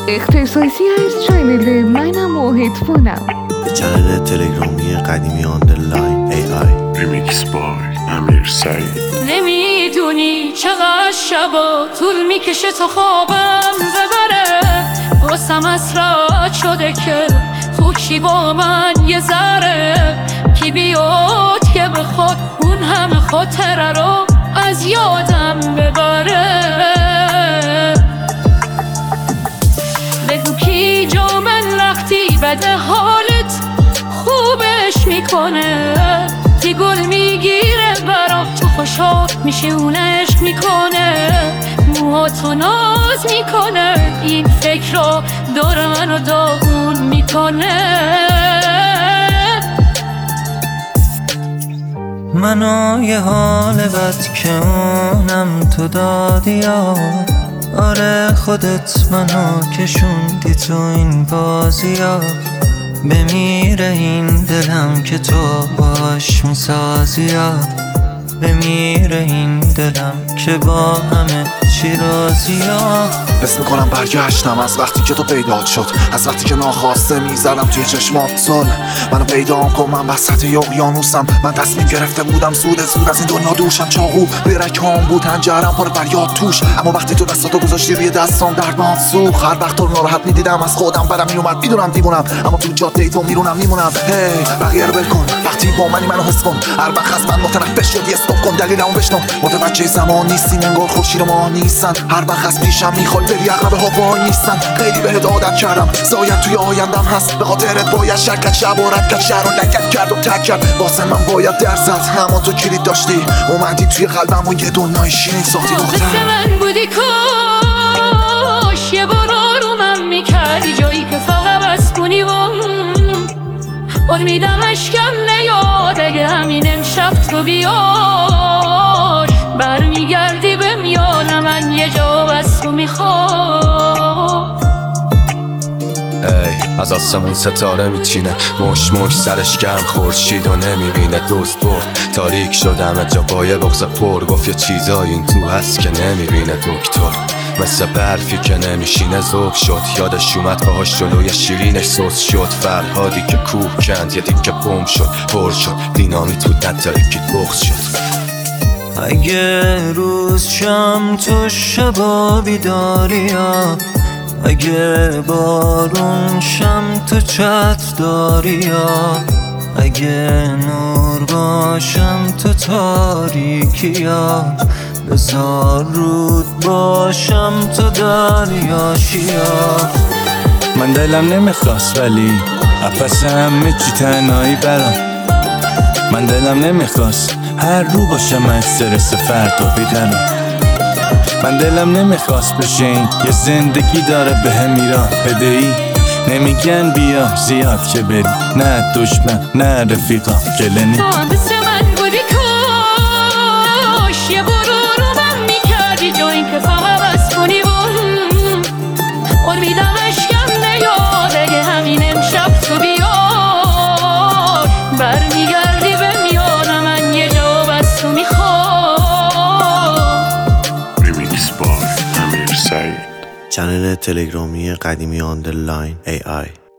اختصاصی از چنل منم و هدفونم. چنل تلگرامی قدیمی آندرلاین AI. ریمیکس بای امیر سعید. نمیدونی چقدر شبا طول میکشه تا خوابم ببره، واسم اسرات شده که خوشی با من یه ذره، کی بیاد که بخواد اون همه خاطره رو از یادم ببره. بگو کی جا من وقتی بده حالت خوبش میکنه، کی گل میگیره برا تو خوشحال میشه اون عشق میکنه، موهاتو ناز میکنه این فکر رو دور منو داغون میکنه. منو یه حال بد که اونم تو دادی یا آره خودت منو کشوندی تو این بازی ها، بمیره این دلم که تو باش میسازی ها، بمیره این دلم که با همه چی راضی ها. حس میکنم برگشتم از وقتی که تو پیدا شد، از وقتی که ناخواسته میزدم توی چشمات سال. منو پیدا کن، من وسط اقیانوسم، من تصمیم گرفته بودم زود از این دنیا دوشم، چاقو برکام بود هنجرم پر فریاد توش، اما وقتی تو دستاتو گذاشتی روی دستام دردم سوخت. هر وقت تو ناراحت میدیدم از خودم برم میومد، میدونم دیوونم اما تو جاده تو میمونم. هی بقیه رو ول کن، وقتی با منی منو حس کن، هر وقت از من متنفس شدی استاپ کن، دلیلمو بشنو، متوجه زمان نیستین انگار خورشید ما نیستن، هر وقت از پیشم میخوای بری اغلب ها وای نیستن. خیلی بهت عادت کردم زاید توی آیندم هست، به خاطرت باید شرکت شبارت کرد، شهر رو لگت کرد و تک کرد، واسه من باید درس از اما تو کلید داشتی، اومدی توی قلبم و یه دنیای شیرین ساختی دختر. مثل من بودی کاش یه بار آرومم میکردی، جایی که فقط بس کنی و امیدم اشکم نیاد، اگه همین امشب تو بیاد برمیگردی به میان من یه جا بس تو میخواد. ای از آسمون ستاره میچینه، مش سرش گرم خورشید و نمیبینه، دوست برد تاریک شدم جا پای بغض پر، گفت یه چیزایی این تو هست که نمیبینه دکتر، مثل برفی که نمیشینه ذوب شد، یادش اومد پاهاش جلوی شیرینش سوس شد، فرهادی که کوه کند یه دیگه بمب شد، پر شد دینامیت بود نترکید بغض شد. اگه روز شم تو شبا بیداری ها، اگه بارون شم تو چتر داری ها، اگه نور باشم تو تاریکی ها، بذار رود باشم تو دریاشی ها. من دلم نمیخواست ولی اپس همه چی تنهایی برام، من دلم نمیخواست هر رو باشم استرس فردا بیدنم، من دلم نمیخواست بشه این یه زندگی داره به هم ایران بدهی، نمیگن بیا زیاد که بری، نه دشمن نه رفیقا گلنی. تو هم مثل من بودی کاش یه بار آرومم میکردی، جایی که فقط بس کنی و امیدم اشکم نیاد، اگه همین امشب تو بیاد برمیگردی به میان من یه جا بس تو میخواد. ریمیکس بای امیر سعید. چنل تلگرامی قدیمی آندرلاین AI.